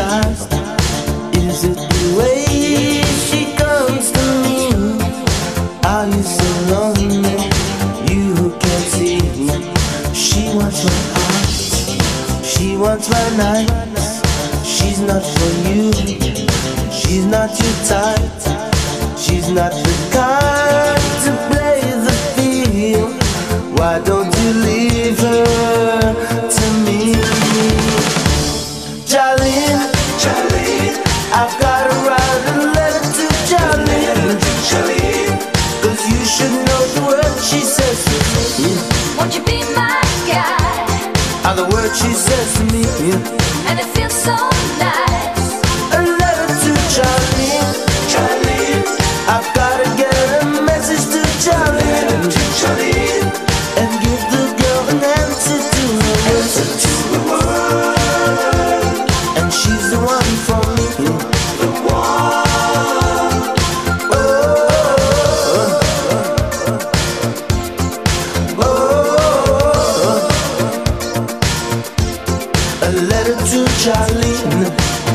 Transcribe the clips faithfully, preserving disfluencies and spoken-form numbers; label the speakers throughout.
Speaker 1: hypnotized? Is it the way she comes to me? Are you so lonely, you who can't see? She wants my heart, she wants my nights. She's not for you, she's not your type. She's not the kind to play the field. Why don't you leave her to me? Jolene, Jolene, I've gotta write a letter to Jolene, Jolene, cause you should know the words she says to me.
Speaker 2: Won't you be my guy?
Speaker 1: Are the words she says to me.
Speaker 2: And it feels so nice.
Speaker 1: A letter to Jolene, Jolene, I've gotta get a message to Jolene, to Jolene, and give the girl an answer to her words, to the world. And she's the one for me, the one. Oh, oh, oh. A letter to Jolene.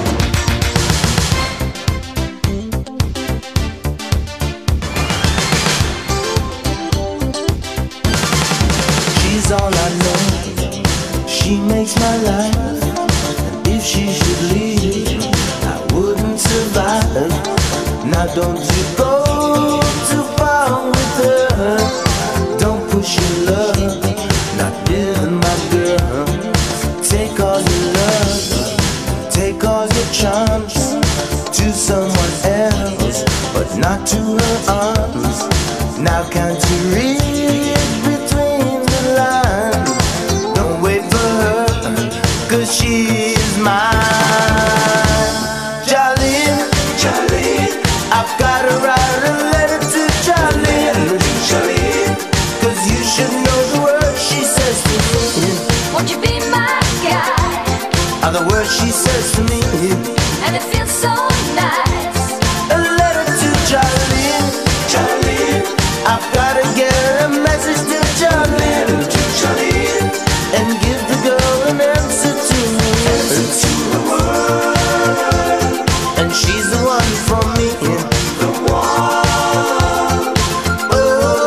Speaker 1: She's all I know, she makes my life. And if she should leave, I wouldn't survive. Now don't you go too far with her. Don't push your love, not with my girl. Take all your love, take all your charms to someone else, but not to her arms. Now can't you read between the lines? Don't wait for her, cause she's mine. Jolene, Jolene, I've gotta write a letter to Jolene, Jolene, cause you should know the words she says to me.
Speaker 2: Won't you be my guy?
Speaker 1: Are the words she says to me.
Speaker 2: And it feels so nice.
Speaker 1: A letter to Jolene, Jolene, I've gotta get a message to Jolene, to Jolene, and give the girl an answer to the world. And she's the one for me, the one. Oh,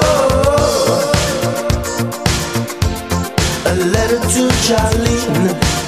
Speaker 1: oh, a letter to Jolene.